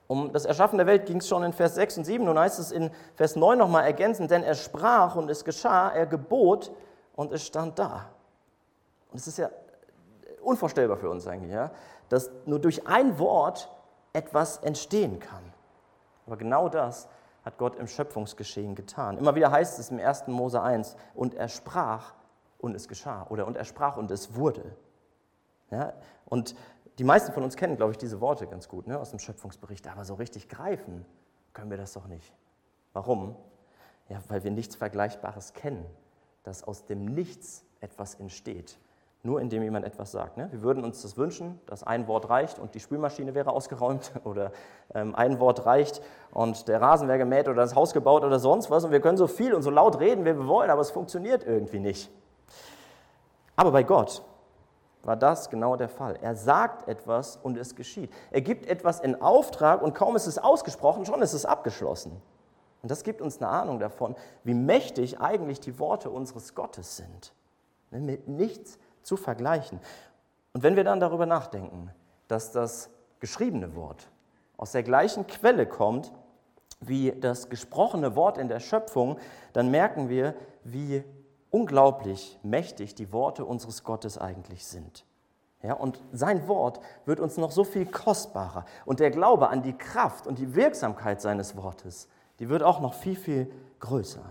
Um das Erschaffen der Welt ging es schon in Vers 6 und 7. Nun heißt es in Vers 9 nochmal ergänzend, denn er sprach und es geschah, er gebot und es stand da. Und es ist ja unvorstellbar für uns eigentlich, ja, dass nur durch ein Wort etwas entstehen kann. Aber genau das hat Gott im Schöpfungsgeschehen getan. Immer wieder heißt es im 1. Mose 1, und er sprach und es geschah. Oder und er sprach und es wurde. Ja, und die meisten von uns kennen, glaube ich, diese Worte ganz gut, ne, aus dem Schöpfungsbericht. Aber so richtig greifen können wir das doch nicht. Warum? Ja, weil wir nichts Vergleichbares kennen, dass aus dem Nichts etwas entsteht. Nur indem jemand etwas sagt. Ne? Wir würden uns das wünschen, dass ein Wort reicht und die Spülmaschine wäre ausgeräumt oder ein Wort reicht und der Rasen wäre gemäht oder das Haus gebaut oder sonst was und wir können so viel und so laut reden, wie wir wollen, aber es funktioniert irgendwie nicht. Aber bei Gott war das genau der Fall. Er sagt etwas und es geschieht. Er gibt etwas in Auftrag und kaum ist es ausgesprochen, schon ist es abgeschlossen. Und das gibt uns eine Ahnung davon, wie mächtig eigentlich die Worte unseres Gottes sind. Ne? Mit nichts zu vergleichen. Und wenn wir dann darüber nachdenken, dass das geschriebene Wort aus der gleichen Quelle kommt wie das gesprochene Wort in der Schöpfung, dann merken wir, wie unglaublich mächtig die Worte unseres Gottes eigentlich sind. Ja, und sein Wort wird uns noch so viel kostbarer. Und der Glaube an die Kraft und die Wirksamkeit seines Wortes, die wird auch noch viel, viel größer.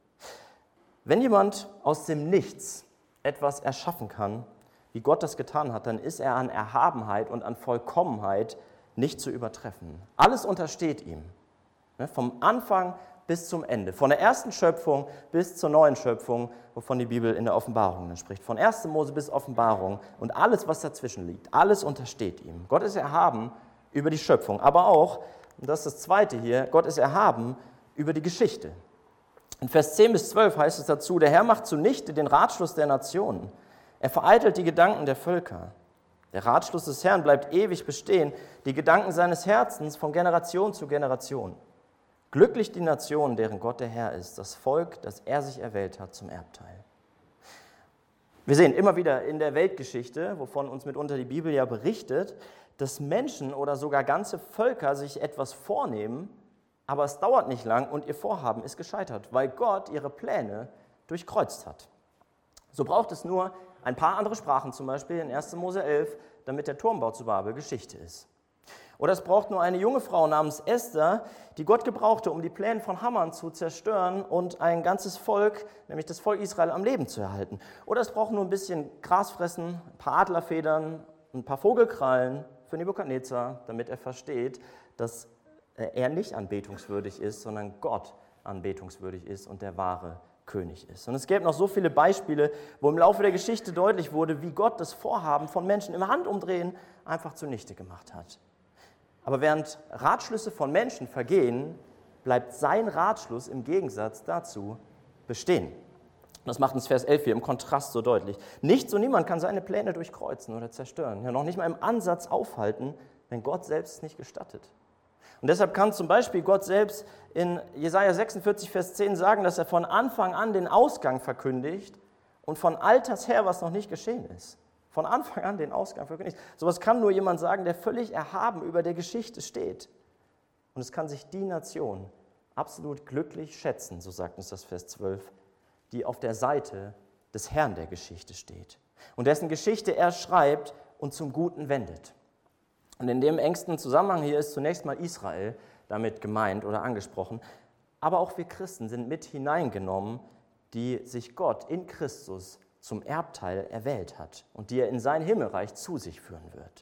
Wenn jemand aus dem Nichts etwas erschaffen kann, wie Gott das getan hat, dann ist er an Erhabenheit und an Vollkommenheit nicht zu übertreffen. Alles untersteht ihm, vom Anfang bis zum Ende, von der ersten Schöpfung bis zur neuen Schöpfung, wovon die Bibel in der Offenbarung spricht, von 1. Mose bis Offenbarung und alles, was dazwischen liegt, alles untersteht ihm. Gott ist erhaben über die Schöpfung, aber auch, und das ist das Zweite hier, Gott ist erhaben über die Geschichte. In Vers 10 bis 12 heißt es dazu, der Herr macht zunichte den Ratschluss der Nationen. Er vereitelt die Gedanken der Völker. Der Ratschluss des Herrn bleibt ewig bestehen, die Gedanken seines Herzens von Generation zu Generation. Glücklich die Nation, deren Gott der Herr ist, das Volk, das er sich erwählt hat zum Erbteil. Wir sehen immer wieder in der Weltgeschichte, wovon uns mitunter die Bibel ja berichtet, dass Menschen oder sogar ganze Völker sich etwas vornehmen, aber es dauert nicht lang und ihr Vorhaben ist gescheitert, weil Gott ihre Pläne durchkreuzt hat. So braucht es nur ein paar andere Sprachen, zum Beispiel in 1. Mose 11, damit der Turmbau zu Babel Geschichte ist. Oder es braucht nur eine junge Frau namens Esther, die Gott gebrauchte, um die Pläne von Haman zu zerstören und ein ganzes Volk, nämlich das Volk Israel, am Leben zu erhalten. Oder es braucht nur ein bisschen Gras fressen, ein paar Adlerfedern, ein paar Vogelkrallen für Nebukadnezar, damit er versteht, dass er nicht anbetungswürdig ist, sondern Gott anbetungswürdig ist und der wahre König ist. Und es gäbe noch so viele Beispiele, wo im Laufe der Geschichte deutlich wurde, wie Gott das Vorhaben von Menschen im Handumdrehen einfach zunichte gemacht hat. Aber während Ratschlüsse von Menschen vergehen, bleibt sein Ratschluss im Gegensatz dazu bestehen. Das macht uns Vers 11 hier im Kontrast so deutlich. Nichts und niemand kann seine Pläne durchkreuzen oder zerstören, ja noch nicht mal im Ansatz aufhalten, wenn Gott selbst es nicht gestattet. Und deshalb kann zum Beispiel Gott selbst in Jesaja 46, Vers 10 sagen, dass er von Anfang an den Ausgang verkündigt und von Alters her, was noch nicht geschehen ist. Von Anfang an den Ausgang verkündigt. Sowas kann nur jemand sagen, der völlig erhaben über der Geschichte steht. Und es kann sich die Nation absolut glücklich schätzen, so sagt uns das Vers 12, die auf der Seite des Herrn der Geschichte steht und dessen Geschichte er schreibt und zum Guten wendet. Und in dem engsten Zusammenhang hier ist zunächst mal Israel damit gemeint oder angesprochen, aber auch wir Christen sind mit hineingenommen, die sich Gott in Christus zum Erbteil erwählt hat und die er in sein Himmelreich zu sich führen wird.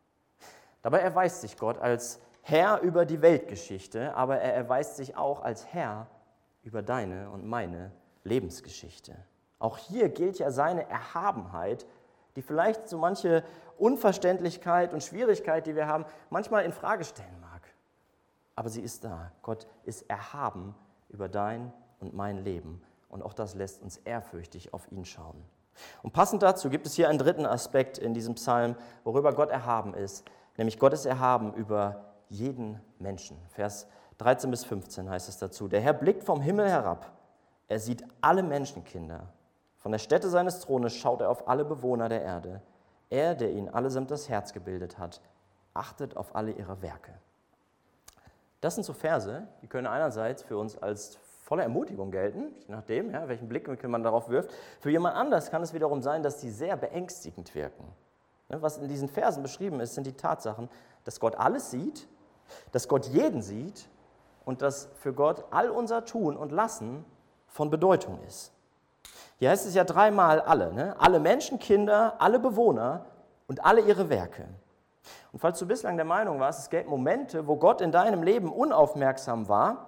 Dabei erweist sich Gott als Herr über die Weltgeschichte, aber er erweist sich auch als Herr über deine und meine Lebensgeschichte. Auch hier gilt ja seine Erhabenheit, die vielleicht so manche Unverständlichkeit und Schwierigkeit, die wir haben, manchmal in Frage stellen mag. Aber sie ist da. Gott ist erhaben über dein und mein Leben. Und auch das lässt uns ehrfürchtig auf ihn schauen. Und passend dazu gibt es hier einen dritten Aspekt in diesem Psalm, worüber Gott erhaben ist. Nämlich Gott ist erhaben über jeden Menschen. Vers 13 bis 15 heißt es dazu. Der Herr blickt vom Himmel herab. Er sieht alle Menschenkinder. Von der Stätte seines Thrones schaut er auf alle Bewohner der Erde. Er, der ihnen allesamt das Herz gebildet hat, achtet auf alle ihre Werke. Das sind so Verse, die können einerseits für uns als voller Ermutigung gelten, je nachdem, ja, welchen Blickwinkel man darauf wirft. Für jemand anders kann es wiederum sein, dass die sehr beängstigend wirken. Was in diesen Versen beschrieben ist, sind die Tatsachen, dass Gott alles sieht, dass Gott jeden sieht und dass für Gott all unser Tun und Lassen von Bedeutung ist. Hier heißt es ja dreimal alle, ne? Alle Menschenkinder, alle Bewohner und alle ihre Werke. Und falls du bislang der Meinung warst, es gäbe Momente, wo Gott in deinem Leben unaufmerksam war,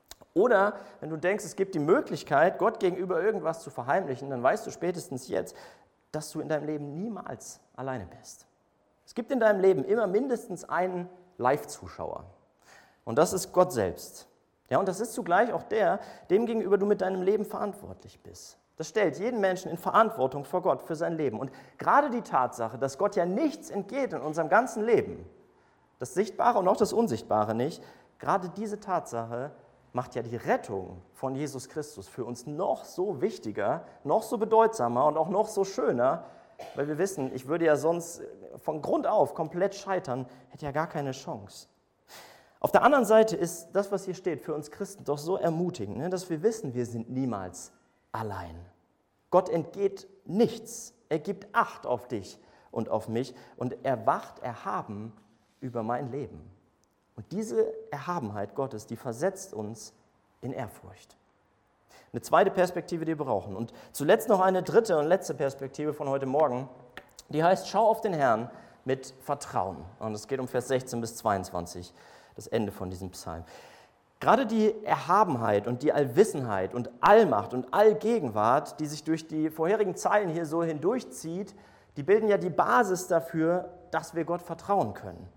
oder wenn du denkst, es gibt die Möglichkeit, Gott gegenüber irgendwas zu verheimlichen, dann weißt du spätestens jetzt, dass du in deinem Leben niemals alleine bist. Es gibt in deinem Leben immer mindestens einen Live-Zuschauer. Und das ist Gott selbst. Ja, und das ist zugleich auch der, dem gegenüber du mit deinem Leben verantwortlich bist. Das stellt jeden Menschen in Verantwortung vor Gott für sein Leben. Und gerade die Tatsache, dass Gott ja nichts entgeht in unserem ganzen Leben, das Sichtbare und auch das Unsichtbare nicht, gerade diese Tatsache macht ja die Rettung von Jesus Christus für uns noch so wichtiger, noch so bedeutsamer und auch noch so schöner, weil wir wissen, ich würde ja sonst von Grund auf komplett scheitern, hätte ja gar keine Chance. Auf der anderen Seite ist das, was hier steht, für uns Christen doch so ermutigend, dass wir wissen, wir sind niemals allein. Gott entgeht nichts. Er gibt Acht auf dich und auf mich und er wacht erhaben über mein Leben. Und diese Erhabenheit Gottes, die versetzt uns in Ehrfurcht. Eine zweite Perspektive, die wir brauchen. Und zuletzt noch eine dritte und letzte Perspektive von heute Morgen, die heißt, schau auf den Herrn mit Vertrauen. Und es geht um Vers 16 bis 22, das Ende von diesem Psalm. Gerade die Erhabenheit und die Allwissenheit und Allmacht und Allgegenwart, die sich durch die vorherigen Zeilen hier so hindurchzieht, die bilden ja die Basis dafür, dass wir Gott vertrauen können.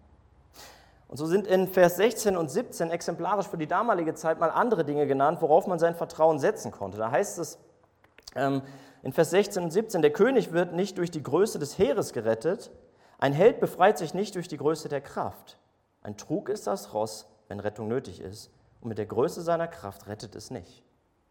Und so sind in Vers 16 und 17 exemplarisch für die damalige Zeit mal andere Dinge genannt, worauf man sein Vertrauen setzen konnte. Da heißt es in Vers 16 und 17, der König wird nicht durch die Größe des Heeres gerettet, ein Held befreit sich nicht durch die Größe der Kraft. Ein Trug ist das Ross, wenn Rettung nötig ist, und mit der Größe seiner Kraft rettet es nicht.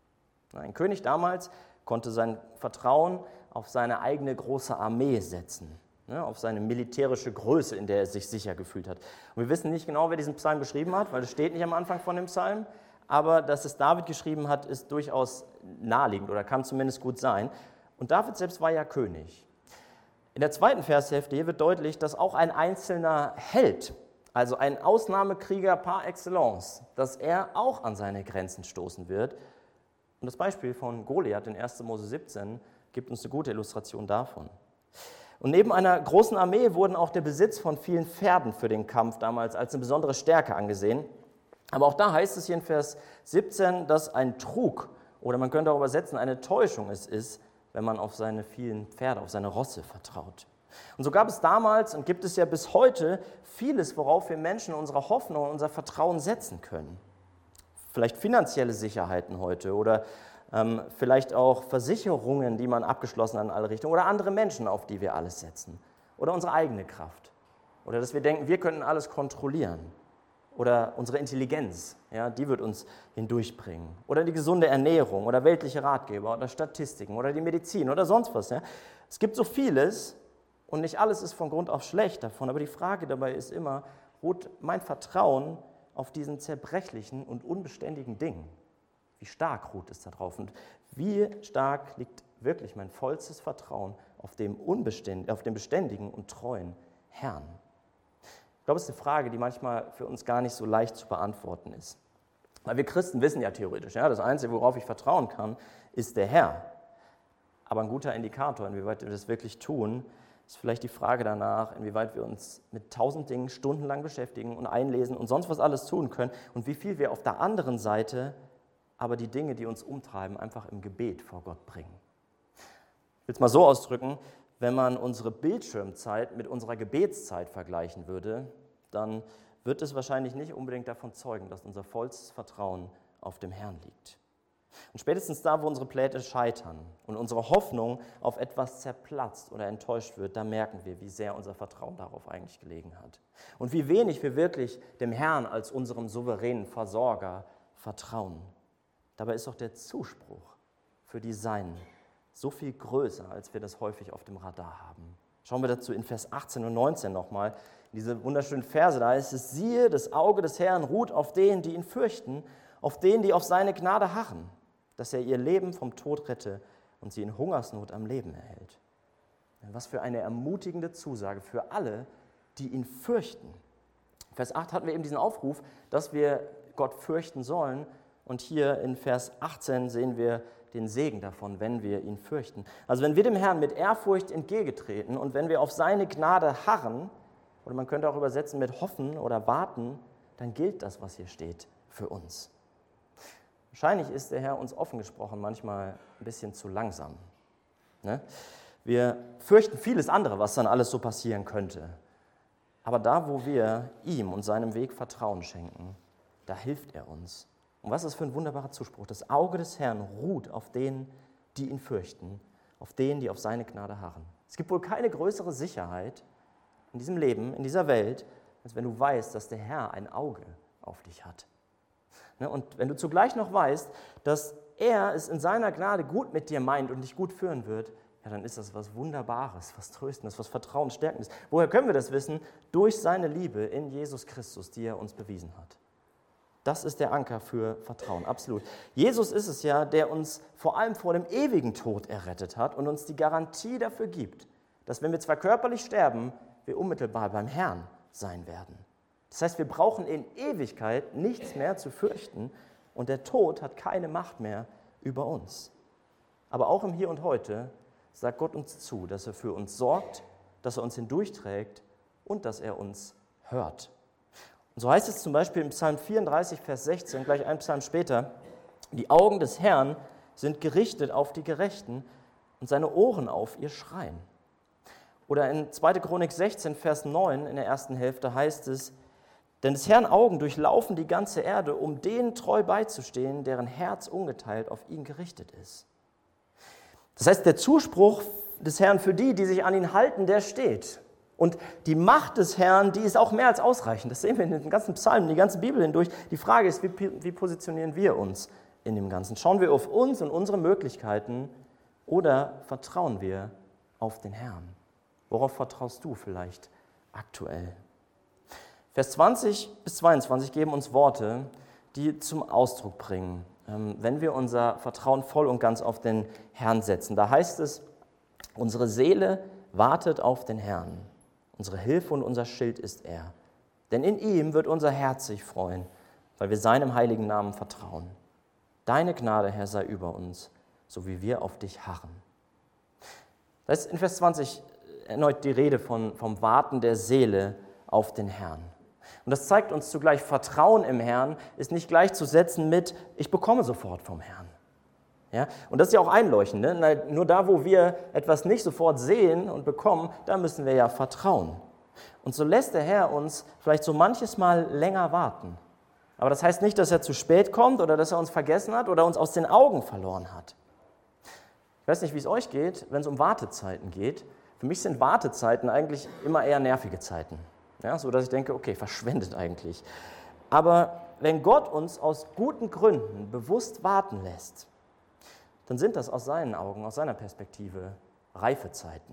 Ein König damals konnte sein Vertrauen auf seine eigene große Armee setzen, auf seine militärische Größe, in der er sich sicher gefühlt hat. Und wir wissen nicht genau, wer diesen Psalm geschrieben hat, weil es steht nicht am Anfang von dem Psalm, aber dass es David geschrieben hat, ist durchaus naheliegend oder kann zumindest gut sein. Und David selbst war ja König. In der zweiten Vershälfte hier wird deutlich, dass auch ein einzelner Held, also ein Ausnahmekrieger par excellence, dass er auch an seine Grenzen stoßen wird. Und das Beispiel von Goliath in 1. Mose 17 gibt uns eine gute Illustration davon. Und neben einer großen Armee wurden auch der Besitz von vielen Pferden für den Kampf damals als eine besondere Stärke angesehen. Aber auch da heißt es hier in Vers 17, dass ein Trug, oder man könnte auch übersetzen, eine Täuschung es ist, wenn man auf seine vielen Pferde, auf seine Rosse vertraut. Und so gab es damals und gibt es ja bis heute vieles, worauf wir Menschen unsere Hoffnung und unser Vertrauen setzen können. Vielleicht finanzielle Sicherheiten heute oder vielleicht auch Versicherungen, die man abgeschlossen hat in alle Richtungen oder andere Menschen, auf die wir alles setzen. Oder unsere eigene Kraft. Oder dass wir denken, wir könnten alles kontrollieren. Oder unsere Intelligenz, ja, die wird uns hindurchbringen. Oder die gesunde Ernährung oder weltliche Ratgeber oder Statistiken oder die Medizin oder sonst was. Ja. Es gibt so vieles und nicht alles ist von Grund auf schlecht davon. Aber die Frage dabei ist immer, ruht mein Vertrauen auf diesen zerbrechlichen und unbeständigen Dingen? Wie stark ruht es darauf? Und wie stark liegt wirklich mein vollstes Vertrauen auf dem beständigen und treuen Herrn? Ich glaube, es ist eine Frage, die manchmal für uns gar nicht so leicht zu beantworten ist. Weil wir Christen wissen ja theoretisch, ja, das Einzige, worauf ich vertrauen kann, ist der Herr. Aber ein guter Indikator, inwieweit wir das wirklich tun, ist vielleicht die Frage danach, inwieweit wir uns mit 1000 Dingen stundenlang beschäftigen und einlesen und sonst was alles tun können und wie viel wir auf der anderen Seite aber die Dinge, die uns umtreiben, einfach im Gebet vor Gott bringen. Ich will es mal so ausdrücken, wenn man unsere Bildschirmzeit mit unserer Gebetszeit vergleichen würde, dann wird es wahrscheinlich nicht unbedingt davon zeugen, dass unser vollstes Vertrauen auf dem Herrn liegt. Und spätestens da, wo unsere Pläne scheitern und unsere Hoffnung auf etwas zerplatzt oder enttäuscht wird, da merken wir, wie sehr unser Vertrauen darauf eigentlich gelegen hat. Und wie wenig wir wirklich dem Herrn als unserem souveränen Versorger vertrauen. Dabei ist auch der Zuspruch für die Seinen so viel größer, als wir das häufig auf dem Radar haben. Schauen wir dazu in Vers 18 und 19 nochmal. Diese wunderschönen Verse, da heißt es, siehe, das Auge des Herrn ruht auf denen, die ihn fürchten, auf denen, die auf seine Gnade harren, dass er ihr Leben vom Tod rette und sie in Hungersnot am Leben erhält. Was für eine ermutigende Zusage für alle, die ihn fürchten. Vers 8 hatten wir eben diesen Aufruf, dass wir Gott fürchten sollen. Und hier in Vers 18 sehen wir den Segen davon, wenn wir ihn fürchten. Also wenn wir dem Herrn mit Ehrfurcht entgegentreten und wenn wir auf seine Gnade harren, oder man könnte auch übersetzen mit hoffen oder warten, dann gilt das, was hier steht, für uns. Wahrscheinlich ist der Herr uns offen gesprochen manchmal ein bisschen zu langsam. Ne? Wir fürchten vieles andere, was dann alles so passieren könnte. Aber da, wo wir ihm und seinem Weg Vertrauen schenken, da hilft er uns. Und was ist das für ein wunderbarer Zuspruch? Das Auge des Herrn ruht auf denen, die ihn fürchten, auf denen, die auf seine Gnade harren. Es gibt wohl keine größere Sicherheit in diesem Leben, in dieser Welt, als wenn du weißt, dass der Herr ein Auge auf dich hat. Und wenn du zugleich noch weißt, dass er es in seiner Gnade gut mit dir meint und dich gut führen wird, ja, dann ist das was Wunderbares, was Tröstendes, was Vertrauensstärkendes. Woher können wir das wissen? Durch seine Liebe in Jesus Christus, die er uns bewiesen hat. Das ist der Anker für Vertrauen, absolut. Jesus ist es ja, der uns vor allem vor dem ewigen Tod errettet hat und uns die Garantie dafür gibt, dass wenn wir zwar körperlich sterben, wir unmittelbar beim Herrn sein werden. Das heißt, wir brauchen in Ewigkeit nichts mehr zu fürchten und der Tod hat keine Macht mehr über uns. Aber auch im Hier und Heute sagt Gott uns zu, dass er für uns sorgt, dass er uns hindurchträgt und dass er uns hört. Und so heißt es zum Beispiel im Psalm 34, Vers 16, gleich ein Psalm später, die Augen des Herrn sind gerichtet auf die Gerechten und seine Ohren auf ihr Schreien. Oder in 2. Chronik 16, Vers 9 in der ersten Hälfte heißt es, denn des Herrn Augen durchlaufen die ganze Erde, um denen treu beizustehen, deren Herz ungeteilt auf ihn gerichtet ist. Das heißt, der Zuspruch des Herrn für die, die sich an ihn halten, der steht. Und die Macht des Herrn, die ist auch mehr als ausreichend. Das sehen wir in den ganzen Psalmen, die ganze Bibel hindurch. Die Frage ist, wie positionieren wir uns in dem Ganzen? Schauen wir auf uns und unsere Möglichkeiten oder vertrauen wir auf den Herrn? Worauf vertraust du vielleicht aktuell? Vers 20 bis 22 geben uns Worte, die zum Ausdruck bringen, wenn wir unser Vertrauen voll und ganz auf den Herrn setzen. Da heißt es, unsere Seele wartet auf den Herrn. Unsere Hilfe und unser Schild ist er. Denn in ihm wird unser Herz sich freuen, weil wir seinem heiligen Namen vertrauen. Deine Gnade, Herr, sei über uns, so wie wir auf dich harren. Das ist in Vers 20 erneut die Rede vom Warten der Seele auf den Herrn. Und das zeigt uns zugleich, Vertrauen im Herrn ist nicht gleichzusetzen mit, ich bekomme sofort vom Herrn. Ja? Und das ist ja auch einleuchtend. Ne? Nur da, wo wir etwas nicht sofort sehen und bekommen, da müssen wir ja vertrauen. Und so lässt der Herr uns vielleicht so manches Mal länger warten. Aber das heißt nicht, dass er zu spät kommt oder dass er uns vergessen hat oder uns aus den Augen verloren hat. Ich weiß nicht, wie es euch geht, wenn es um Wartezeiten geht. Für mich sind Wartezeiten eigentlich immer eher nervige Zeiten. Ja, so dass ich denke, okay, verschwendet eigentlich. Aber wenn Gott uns aus guten Gründen bewusst warten lässt, dann sind das aus seinen Augen, aus seiner Perspektive Reifezeiten.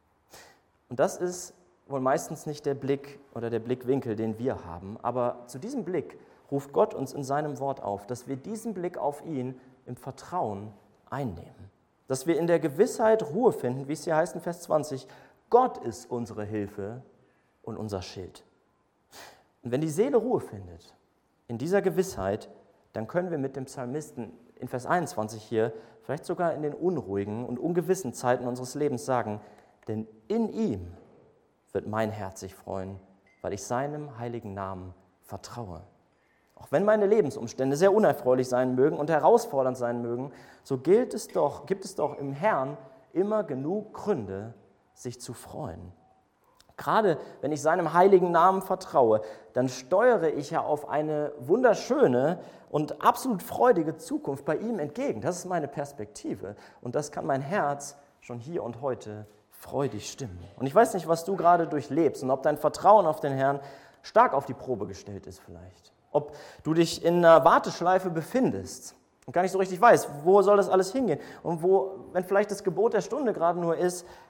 Und das ist wohl meistens nicht der Blick oder der Blickwinkel, den wir haben. Aber zu diesem Blick ruft Gott uns in seinem Wort auf, dass wir diesen Blick auf ihn im Vertrauen einnehmen. Dass wir in der Gewissheit Ruhe finden, wie es hier heißt in Vers 20, Gott ist unsere Hilfe und unser Schild. Und wenn die Seele Ruhe findet, in dieser Gewissheit, dann können wir mit dem Psalmisten in Vers 21 hier, vielleicht sogar in den unruhigen und ungewissen Zeiten unseres Lebens sagen, denn in ihm wird mein Herz sich freuen, weil ich seinem heiligen Namen vertraue. Auch wenn meine Lebensumstände sehr unerfreulich sein mögen und herausfordernd sein mögen, so gibt es doch im Herrn immer genug Gründe, sich zu freuen. Gerade wenn ich seinem heiligen Namen vertraue, dann steuere ich ja auf eine wunderschöne und absolut freudige Zukunft bei ihm entgegen. Das ist meine Perspektive und das kann mein Herz schon hier und heute freudig stimmen. Und ich weiß nicht, was du gerade durchlebst und ob dein Vertrauen auf den Herrn stark auf die Probe gestellt ist vielleicht. Ob du dich in einer Warteschleife befindest und gar nicht so richtig weißt, wo soll das alles hingehen und wo, wenn vielleicht das Gebot der Stunde gerade nur ist,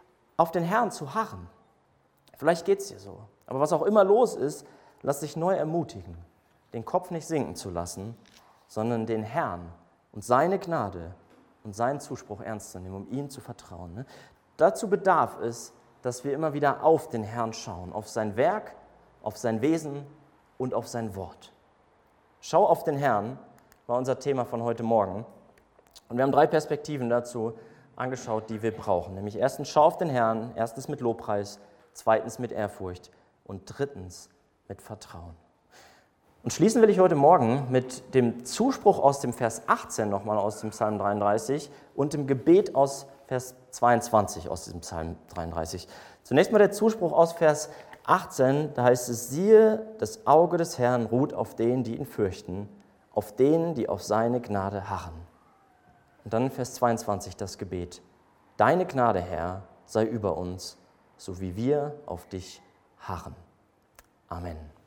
auf den Herrn zu harren. Vielleicht geht es dir so. Aber was auch immer los ist, lass dich neu ermutigen, den Kopf nicht sinken zu lassen, sondern den Herrn und seine Gnade und seinen Zuspruch ernst zu nehmen, um ihm zu vertrauen. Ne? Dazu bedarf es, dass wir immer wieder auf den Herrn schauen, auf sein Werk, auf sein Wesen und auf sein Wort. Schau auf den Herrn war unser Thema von heute Morgen. Und wir haben 3 Perspektiven dazu angeschaut, die wir brauchen. Nämlich erstens, schau auf den Herrn, erstens mit Lobpreis, zweitens mit Ehrfurcht und drittens mit Vertrauen. Und schließen will ich heute Morgen mit dem Zuspruch aus dem Vers 18 nochmal aus dem Psalm 33 und dem Gebet aus Vers 22 aus diesem Psalm 33. Zunächst mal der Zuspruch aus Vers 18, da heißt es, siehe, das Auge des Herrn ruht auf denen, die ihn fürchten, auf denen, die auf seine Gnade harren. Und dann Vers 22 das Gebet, deine Gnade, Herr, sei über uns, so wie wir auf dich harren. Amen.